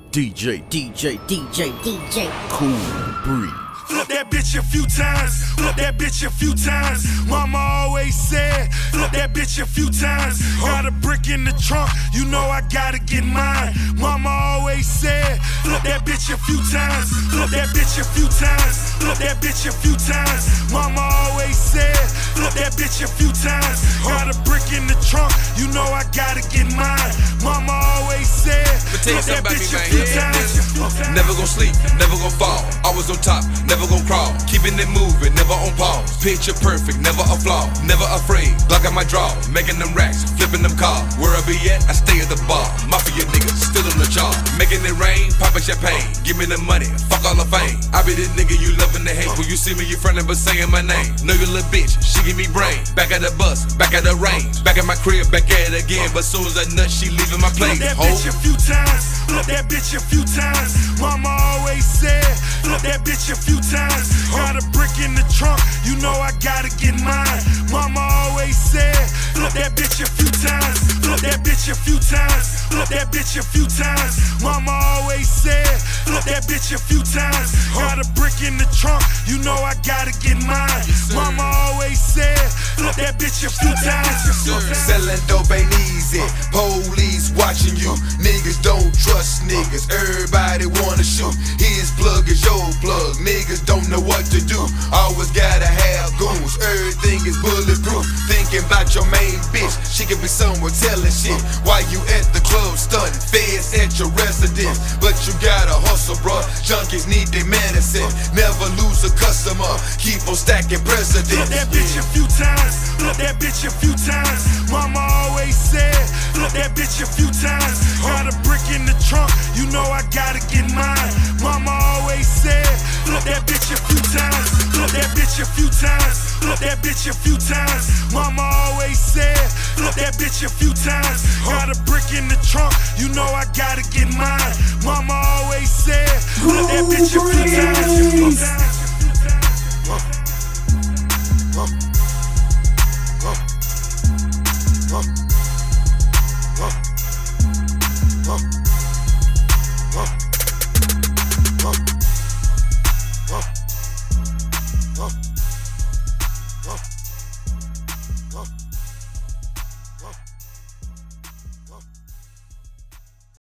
DJ, Cool Breeze. Flip that bitch a few times, flip that bitch a few times. Mama always said, flip that bitch a few times. Got a brick in the trunk, you know I gotta get mine. Mama always said, flip that bitch a few times, flip that bitch a few times, flip that bitch a few times. Mama always said, flip that bitch a few times. Got a brick in the trunk, you know I gotta get mine. Mama always said, flip that bitch a few times. Never gon' sleep, never gon' fall. Always on top, never gon' crawl. Keeping it moving, never on pause. Picture perfect, never a flaw. Never afraid, blocking my draw. Making them racks, flipping them cars. Where I be at, I stay at the bar. Mafia niggas, still on the chart. Making it rain, popping champagne. Give me the money, fuck all the fame. I be this nigga you loving to hate. When you see me, you frontin' but saying my name. Know your little bitch, she give me brain. Back at the bus, back at the range. Back at my crib, back at it again. But soon as I nut, she leaving my place. Flip that bitch a few times, flip that bitch a few times. Mama always said, flip that bitch a few times. Got a brick in the trunk, you know I gotta get mine. Mama always said, flip that bitch a few times, flip that bitch a few times, flip that bitch a few times. Mama always said, flip that bitch a few times. Got a brick in the trunk, you know I gotta get mine. Mama always said, flip that bitch a few times. Selling dope ain't easy, police watching you. Niggas don't trust niggas, everybody wanna shoot. His plug is your plug, niggas don't know what to do. Always gotta have goons, everything is bulletproof. Thinking about your main bitch, she could be somewhere telling shit. While you at the club stunting, feds at your residence. But you gotta hustle, bruh, junkies need their medicine. Never lose a customer, keep on stacking presidents. Flip that bitch a few times, flip that bitch a few times. Mama always said, flip that bitch a few times. Got a brick in the trunk, you know I gotta get mine. Mama always said, flip that bitch a few times, flip that bitch a few times, flip that bitch a few times. Mama always said, flip that bitch a few times. Got a brick in the trunk, you know I gotta get mine. Mama always said, flip that